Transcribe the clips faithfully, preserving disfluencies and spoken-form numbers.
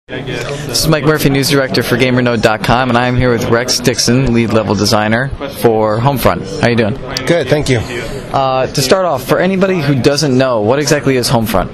This is Mike Murphy, News Director for GamerNode dot com, and I am here with Rex Dixon, Lead Level Designer for Homefront. How are you doing? Good, thank you. Uh, to start off, for anybody who doesn't know, what exactly is Homefront?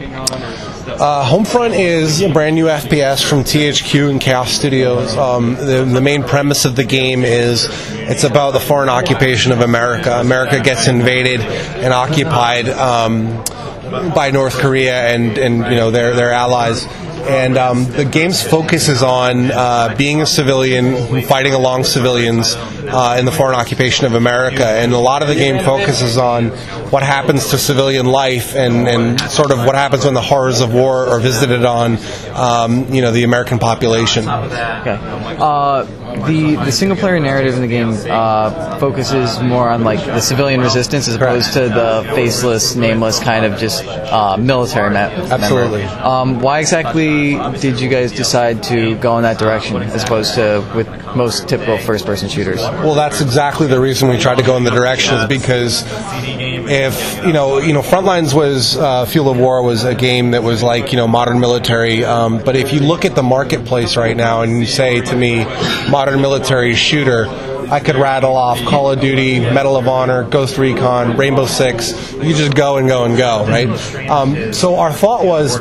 Uh, Homefront is a brand new F P S from T H Q and Chaos Studios. Um, the, the main premise of the game is it's about the foreign occupation of America. America gets invaded and occupied um, by North Korea and, and you know their their allies. And um, the game's focus is on uh, being a civilian, fighting along civilians uh, in the foreign occupation of America. And a lot of the game focuses on what happens to civilian life and, and sort of what happens when the horrors of war are visited on, um, you know, the American population. Okay. Uh, the the single player narrative in the game uh, focuses more on like the civilian resistance as opposed to the faceless, nameless kind of just uh, military map. Absolutely. Um, why exactly did you guys decide to go in that direction as opposed to with most typical first-person shooters? Well, that's exactly the reason we tried to go in the direction, is because if you know, you know, Frontlines was uh, Field of War was a game that was like you know modern military, um, but if you look at the marketplace right now and you say to me, modern military shooter, I could rattle off Call of Duty, Medal of Honor, Ghost Recon, Rainbow Six. You just go and go and go, right? Um, so our thought was,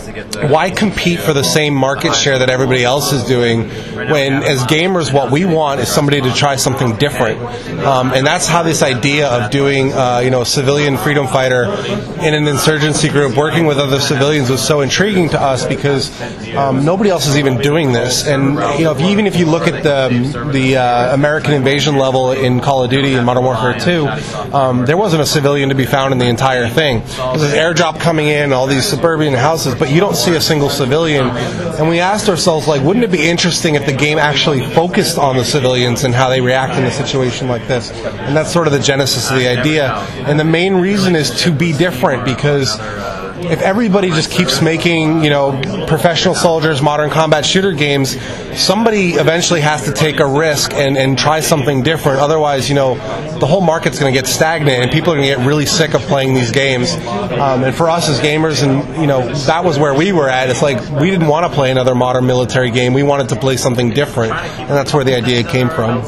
why compete for the same market share that everybody else is doing when, as gamers, what we want is somebody to try something different. Um, and that's how this idea of doing, uh, you know, a civilian freedom fighter in an insurgency group, working with other civilians, was so intriguing to us because um, nobody else is even doing this. And you know, if you, even if you look at the the uh, American invasion level in Call of Duty and Modern Warfare two, um, there wasn't a civilian to be found in the entire thing. There's this airdrop coming in, all these suburban houses, but you don't see a single civilian. And we asked ourselves, like, wouldn't it be interesting if the game actually focused on the civilians and how they react in a situation like this? And that's sort of the genesis of the idea. And the main reason is to be different, because if everybody just keeps making, you know, professional soldiers, modern combat shooter games, somebody eventually has to take a risk and, and try something different. Otherwise, you know, the whole market's going to get stagnant and people are going to get really sick of playing these games. Um, and for us as gamers, and, you know, that was where we were at. It's like we didn't want to play another modern military game. We wanted to play something different. And that's where the idea came from.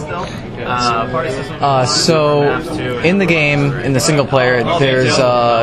Uh, so, in the game, in the single player, there's uh,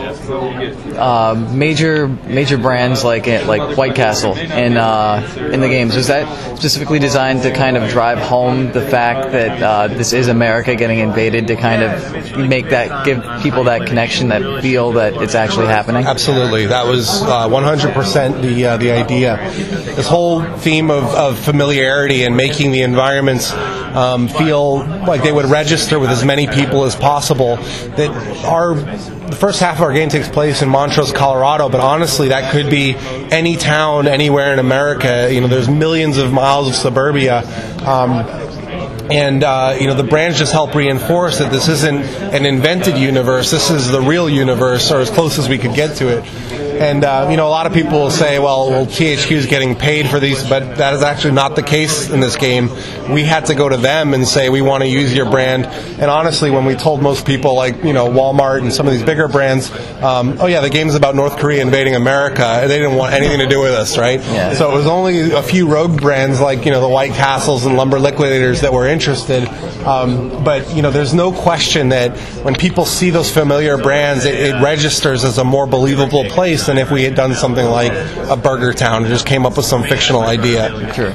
uh, major major brands like like White Castle in uh, in the games. Was that specifically designed to kind of drive home the fact that uh, this is America getting invaded, to kind of make that, give people that connection, that feel that it's actually happening? Absolutely, that was uh, one hundred percent the uh, the idea. This whole theme of, of familiarity and making the environments um, feel like they would register with as many people as possible. That our the first half of our game takes place in Montrose, Colorado, but honestly, that could be any town anywhere in America. You know, there's millions of miles of suburbia. Um, And, uh, you know, the brands just help reinforce that this isn't an invented universe. This is the real universe, or as close as we could get to it. And, uh, you know, a lot of people will say, well, well, T H Q is getting paid for these, but that is actually not the case in this game. We had to go to them and say, we want to use your brand. And honestly, when we told most people, like, you know, Walmart and some of these bigger brands, um, oh, yeah, the game's about North Korea invading America, they didn't want anything to do with us, right? Yeah. So it was only a few rogue brands like, you know, the White Castles and Lumber Liquidators that were interested. Um, but, you know, there's no question that when people see those familiar brands, it, it registers as a more believable place than if we had done something like a Burger Town and just came up with some fictional idea. Sure.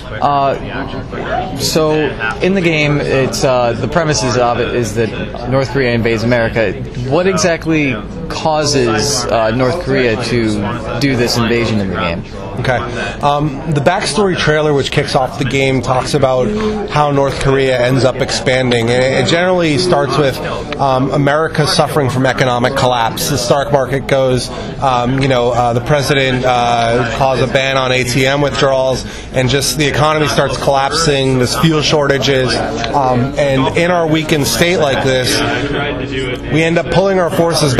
Uh, so in the game, it's uh, the premises of it is that North Korea invades America. What exactly causes uh, North Korea to do this invasion in the game? Okay. Um, the backstory trailer, which kicks off the game, talks about how North Korea ends up expanding. And it generally starts with um, America suffering from economic collapse. The stock market goes, um, you know, uh, the president uh, calls a ban on A T M withdrawals, and just the economy starts collapsing. There's fuel shortages. Um, and in our weakened state like this, we end up pulling our forces back from the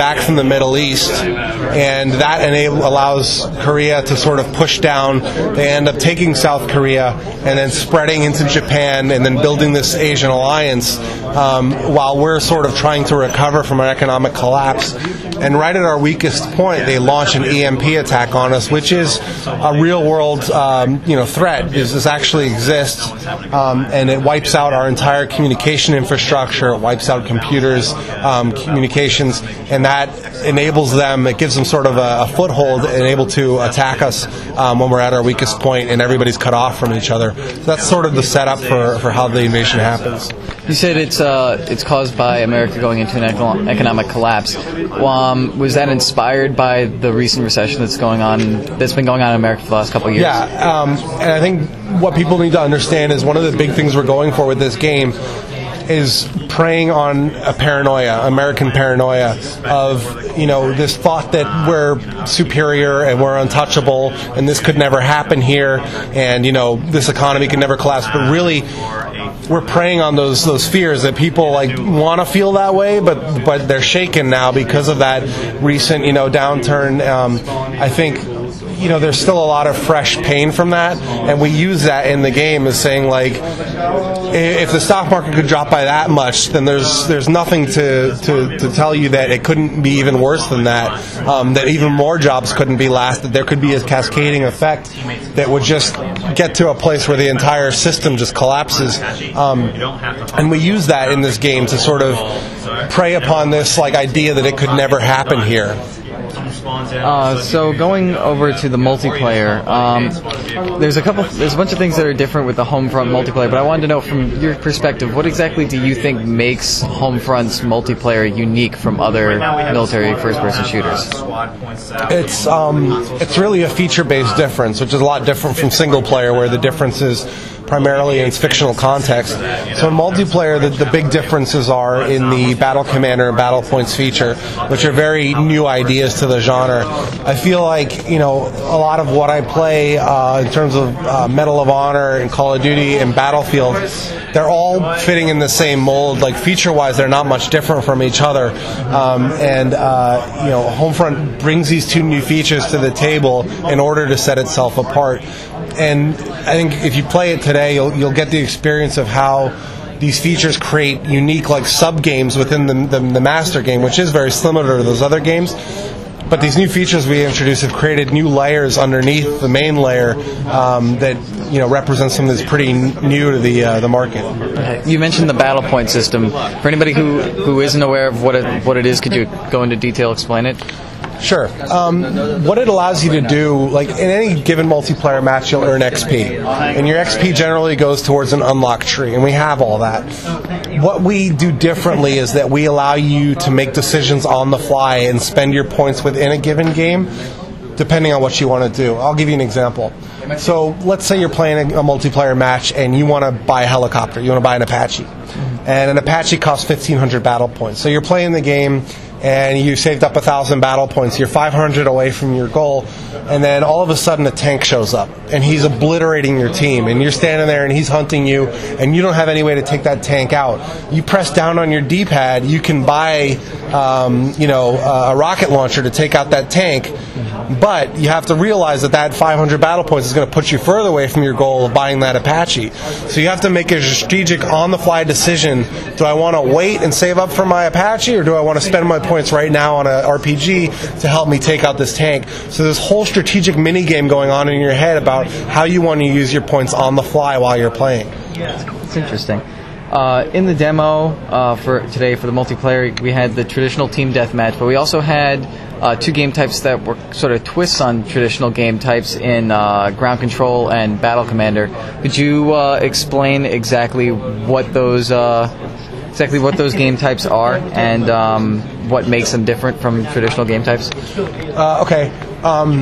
the Middle East, and that enable, allows Korea to sort of push down. They end up taking South Korea and then spreading into Japan and then building this Asian alliance um, while we're sort of trying to recover from an economic collapse. And right at our weakest point, they launch an E M P attack on us, which is a real-world um, you know, threat. This, this actually exists, um, and it wipes out our entire communication infrastructure. It wipes out computers, um, communications, and that enables them, it gives them sort of a, a foothold and able to attack us um, when we're at our weakest point and everybody's cut off from each other. So that's sort of the setup for, for how the invasion happens. You said it's uh, it's caused by America going into an eco- economic collapse. Um, was that inspired by the recent recession that's going on, that's been going on in America for the last couple of years? Yeah, um, and I think what people need to understand is one of the big things we're going for with this game is preying on a paranoia, American paranoia of, you know, this thought that we're superior and we're untouchable and this could never happen here and, you know, this economy can never collapse. But really, we're preying on those those fears that people like want to feel that way, but but they're shaken now because of that recent, you know, downturn. Um, I think, you know, there's still a lot of fresh pain from that, and we use that in the game as saying, like, if the stock market could drop by that much, then there's there's nothing to, to, to tell you that it couldn't be even worse than that, um, that even more jobs couldn't be lost, that there could be a cascading effect that would just get to a place where the entire system just collapses. Um, and we use that in this game to sort of prey upon this like idea that it could never happen here. Uh, so going over to the multiplayer, um, there's a couple, there's a bunch of things that are different with the Homefront multiplayer, but I wanted to know from your perspective, what exactly do you think makes Homefront's multiplayer unique from other military first-person shooters? It's um, it's really a feature-based difference, which is a lot different from single-player, where the difference is primarily in its fictional context. So in multiplayer, the, the big differences are in the Battle Commander and Battle Points feature, which are very new ideas to the genre. I feel like, you know, a lot of what I play uh, in terms of uh, Medal of Honor and Call of Duty and Battlefield, they're all fitting in the same mold. Like feature-wise, they're not much different from each other. Um, and, uh, you know, Homefront brings these two new features to the table in order to set itself apart. And I think if you play it today, you'll you'll get the experience of how these features create unique like sub games within the, the the master game, which is very similar to those other games. But these new features we introduced have created new layers underneath the main layer um, that, you know, represents something that's pretty n- new to the uh, the market. You mentioned the battle point system. For anybody who, who isn't aware of what it what it is, could you go into detail, explain it? Sure. Um, what it allows you to do, like in any given multiplayer match, you'll earn X P. And your X P generally goes towards an unlock tree, and we have all that. What we do differently is that we allow you to make decisions on the fly and spend your points within a given game, depending on what you want to do. I'll give you an example. So let's say you're playing a, a multiplayer match and you want to buy a helicopter. You want to buy an Apache. And an Apache costs fifteen hundred battle points. So you're playing the game and you saved up one thousand battle points. You're five hundred away from your goal. And then all of a sudden a tank shows up and he's obliterating your team. And you're standing there and he's hunting you and you don't have any way to take that tank out. You press down on your D-pad. You can buy um, you know, a rocket launcher to take out that tank. But you have to realize that that five hundred battle points is going to put you further away from your goal of buying that Apache. So you have to make a strategic, on-the-fly decision. Do I want to wait and save up for my Apache, or do I want to spend my points right now on an R P G to help me take out this tank? So this whole strategic mini-game going on in your head about how you want to use your points on the fly while you're playing. It's interesting. Uh, in the demo uh, for today for the multiplayer, we had the traditional team deathmatch, but we also had uh, two game types that were sort of twists on traditional game types in uh, Ground Control and Battle Commander. Could you uh, explain exactly what those uh, exactly what those game types are and um, what makes them different from traditional game types? Uh, okay. Um,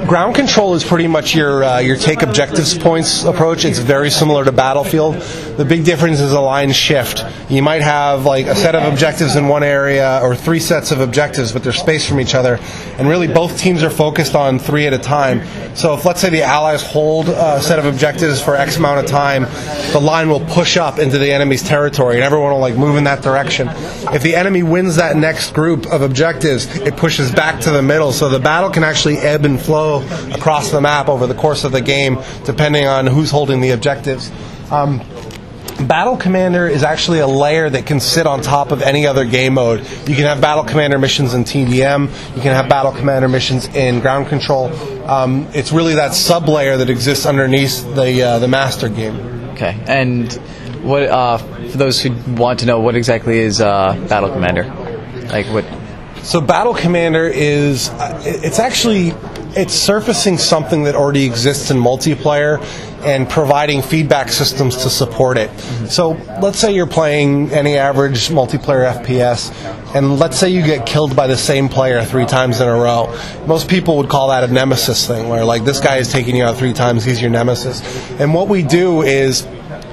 ground control is pretty much your uh, your take objectives points approach. It's very similar to Battlefield. The big difference is a line shift. You might have like a set of objectives in one area or three sets of objectives, but they're spaced from each other. And really, both teams are focused on three at a time. So if, let's say, the Allies hold a set of objectives for X amount of time, the line will push up into the enemy's territory, and everyone will like move in that direction. If the enemy wins that next group of objectives, it pushes back to the middle. So the battle can actually ebb and flow across the map over the course of the game, depending on who's holding the objectives. Um, Battle Commander is actually a layer that can sit on top of any other game mode. You can have Battle Commander missions in T D M. You can have Battle Commander missions in Ground Control. Um, it's really that sub-layer that exists underneath the uh, the master game. Okay, and what uh, for those who want to know, what exactly is uh, Battle Commander? Like what? So Battle Commander is uh, it's actually it's surfacing something that already exists in multiplayer and providing feedback systems to support it. Mm-hmm. So let's say you're playing any average multiplayer F P S, and let's say you get killed by the same player three times in a row. Most people would call that a nemesis thing, where like this guy is taking you out three times, he's your nemesis. And what we do is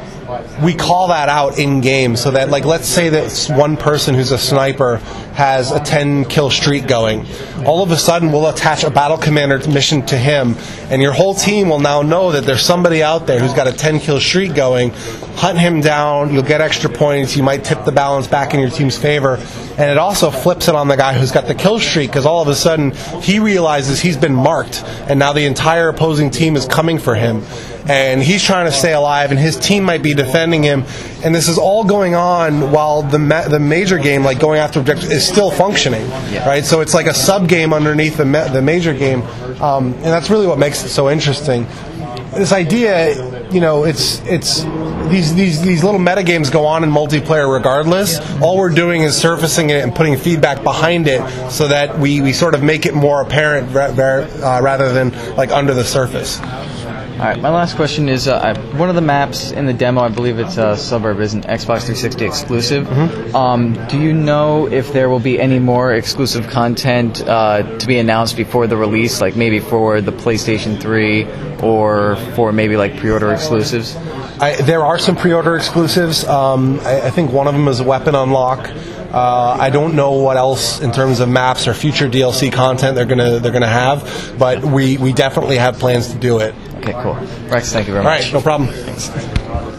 we call that out in game, so that like let's say that one person who's a sniper has a ten kill streak going. All of a sudden we'll attach a Battle Commander mission to him, and your whole team will now know that there's somebody out there who's got a ten kill streak going. Hunt him down, you'll get extra points, you might tip the balance back in your team's favor, and it also flips it on the guy who's got the kill streak, because all of a sudden he realizes he's been marked, and now the entire opposing team is coming for him. And he's trying to stay alive, and his team might be defending him. And this is all going on while the ma- the major game, like going after objectives, is still functioning, yeah. Right? So it's like a sub game underneath the ma- the major game, um, and that's really what makes it so interesting. This idea, you know, it's it's these these these little meta games go on in multiplayer regardless. All we're doing is surfacing it and putting feedback behind it, so that we, we sort of make it more apparent ra- uh, rather than like under the surface. All right, my last question is, uh, one of the maps in the demo, I believe it's uh, Suburb, is an Xbox three sixty exclusive. Mm-hmm. Um, do you know if there will be any more exclusive content uh, to be announced before the release, like maybe for the PlayStation three or for maybe like pre-order exclusives? I, there are some pre-order exclusives. Um, I, I think one of them is a weapon unlock. Uh, I don't know what else in terms of maps or future D L C content they're gonna they're gonna have, but we, we definitely have plans to do it. Okay, cool. Rex, thank you very much. All right, no problem. Thanks.